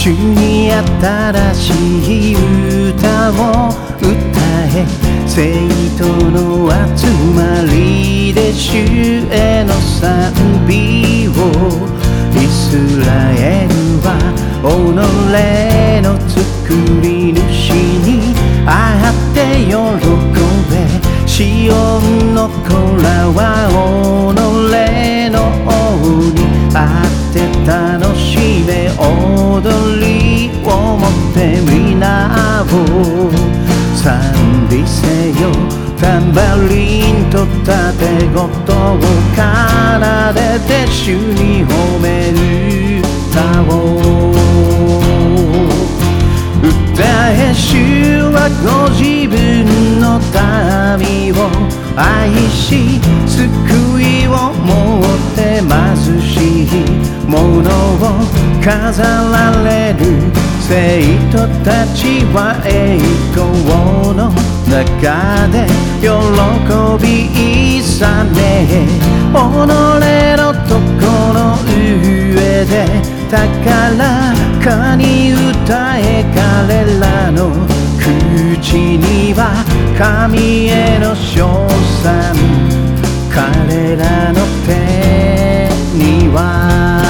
主に新しい歌を歌え、生徒の集まりで主への賛美を。イスラエルは己の作り主にあって喜べ、シオンの子らは己の王にあって楽しめ、踊りをもって皆を賛美せよ。タンバリンとタテごとを奏でて主に褒める歌を歌え。主はご自分の民を愛し、救いを持って貧しい者を飾られる。生徒たちは栄光の中で喜び勇め、己のところ上で高らかに歌え。彼らの口には神への称賛、彼らの手には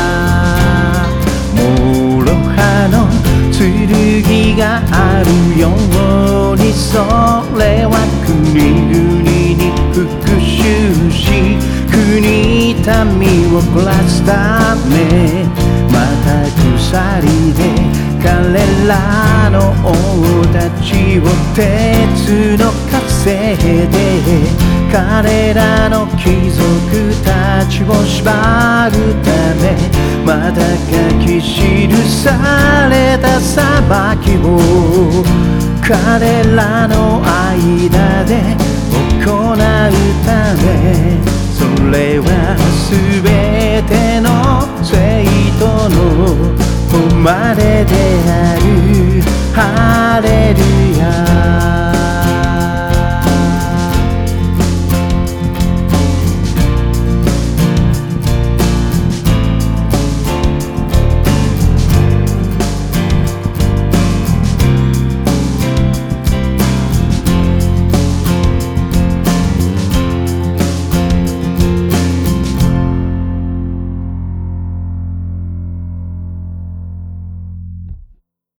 諸刃の剣があるように、それは国々に復讐し、国民を暮らすため。また鎖で彼らの王たちを鉄の枷で、彼らの貴族たちを縛るため。また書き記された裁きを彼らの間で行うため。それはすべての生徒の誉れである。